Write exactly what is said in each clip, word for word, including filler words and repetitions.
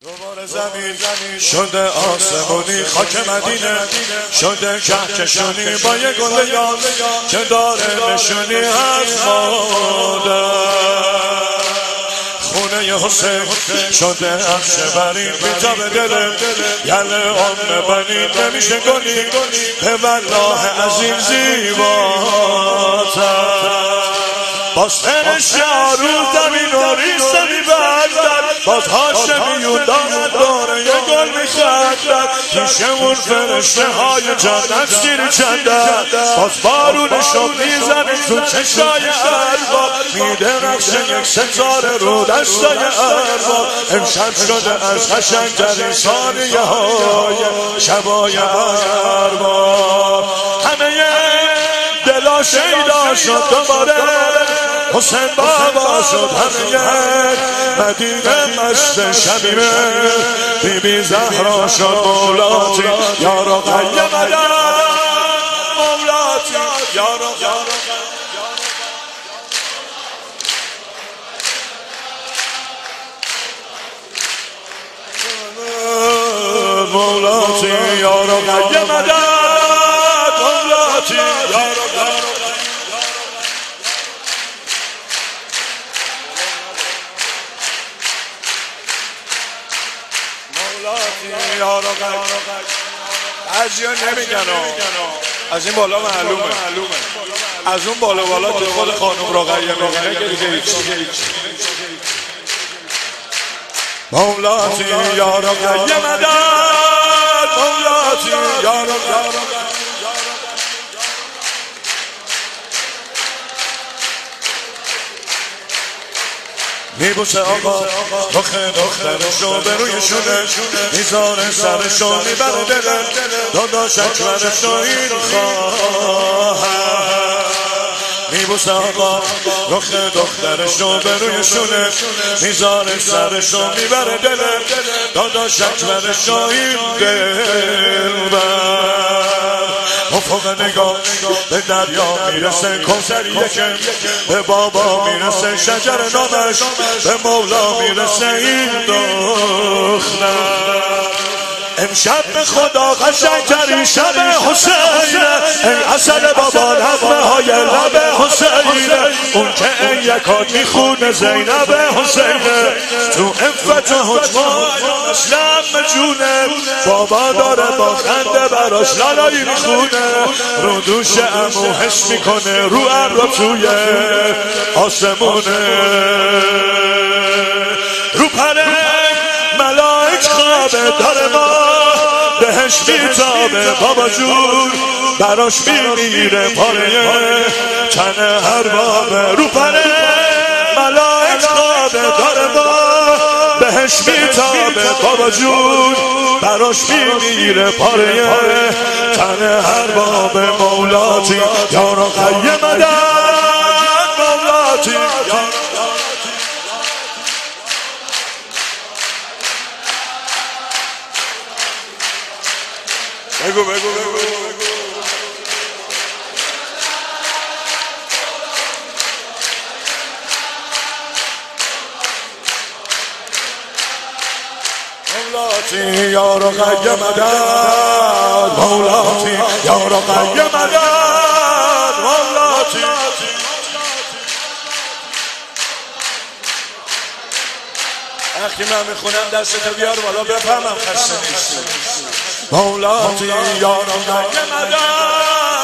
دوباره زمین شده آسمونی، خاک مدینه شده کهکشانی با یه گل یاد که داره نشونی از مادر. خونه حسین شده عرش برین بیتا به دل یله ام بنی نمیشه گلی به والله عظیم زیباتر. باز فرش رو زمین و ریسمی بردد، باز هاشمیون دارد داره یه گل میخندد، پیشمون فرشته های جنت سیر چندد، باز بارون شب میزنی تو چشای ارباب، میده نقش یک ستاره رو دستای ارباب. امشب شده از قشنگترین ثانیه های شبای ارباب. همه دلا شیدا شد دوباره، حسین بابا شد همه مدینه مست شمیمه، بی بی زهرا شد مولاتی یارو قیم مدن، مولاتی یارو مولاتی یارو قیم مدن، مولاتی یارو یارو ازیا نمیگن از این بالا معلومه، از اون بالا بالا که خود خانم رقیه میگنه که دیگه هیچ. مولاتی یارو قیم مدد، مولاتی یارو میبوسه آقا رخ دخترشو به روی شونه، میذاره سرشو میبره دلم داداش اکبرشو این خواهد. میبوسه آقا رخ دخترشو به روی شونه، میذاره سرشو میبره دلم داداش اکبرشو این دلبر. افق نگاه به دریا میرسه کوثر یکم، به بابا میرسه شجر نامش، به مولا میرسه این دختر. امشب به خدا قشنگترین شب حسینه، این اصل بابا نغمه های لب حسینه، اون که این یکات میخونه زینب حسینه، تو افت و حجمان اسلام جونه، بابا داره با خنده براش لالایی میخونه، رو دوش امو حس میکنه رو ابرا توی آسمونه، رو پره ملائک خوابه داره ما بهش میتابه بابا جون، براش میمیره پاره تن هر بابه، رو پره ملائک خوابه داره ما بهش میتابه بابا جون، براش میمیره پاره تن هر بابه. مولاتی یارو قیم مدن، مولاتی یارو بگو بگو بگو مولاتی یارو قیم مدد، مولاتی یارو قیم مدد، مولاتی. وقتی من میخونم دستتو بیار بالا بفهمم خسته نیستی. مولاتی یارو قیم مدد،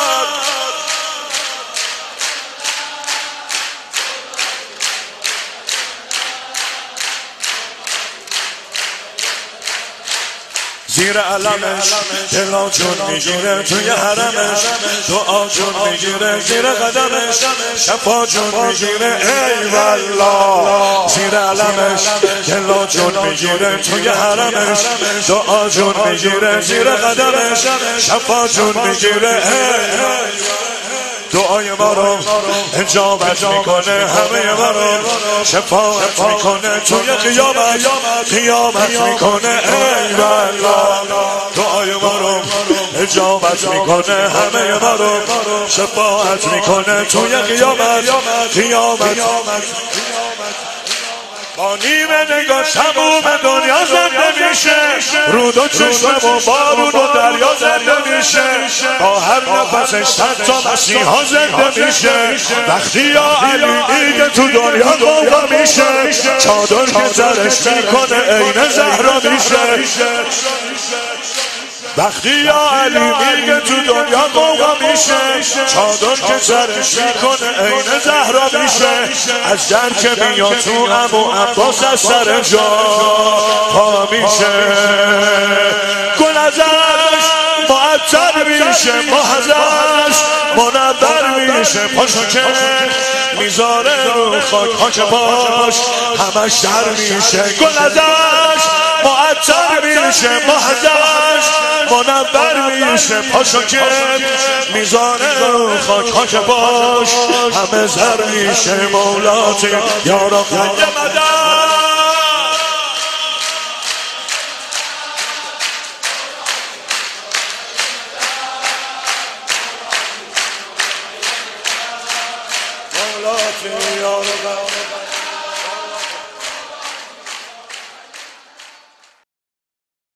زیر علمش دلا جون میگیره توی حرمش، دعا جون میگیره زیر قدمش، شفا جون میگیره ای والله. زیر علمش دلا جون میگیره توی حرمش، دعا جون میگیره زیر قدمش، شفا جون میگیره ای. دعای ما رو اجابت میکنه، همه ما رو شفاعت میکنه، توی قیامت قیامت میکنه ای والله. دعای ما رو اجابت میکنه، همه ما رو شفاعت میکنه، توی قیامت قیامت. با نیمه نگاه تموم دنیا زنده رو دو چشمم و بارون و دریا زنده میشه، با هر نفسش صد تا مسیحا زنده میشه. وقتی یا علی میگه تو دنیا قوقا میشه، چادر که زرش میکنه عین زهرا میشه. وقتی یا علی میگه تو دنیا قوقا میشه، چادر که سرش میکنه عین زهرا میشه. از در که میاد تو عمو عباس از سر جا پا میشه، گل ازش معطر میشه، ماه ازش منور میشه. پاشو که میذاره رو خاک خاک پاش همش در میشه. گل ازش معطر میشه، ماه ازش منور میشه. پاشو که میذاره رو خاک خاک پاش همه زر میشه. مولاتی یا رب مدد مولاتی یا رب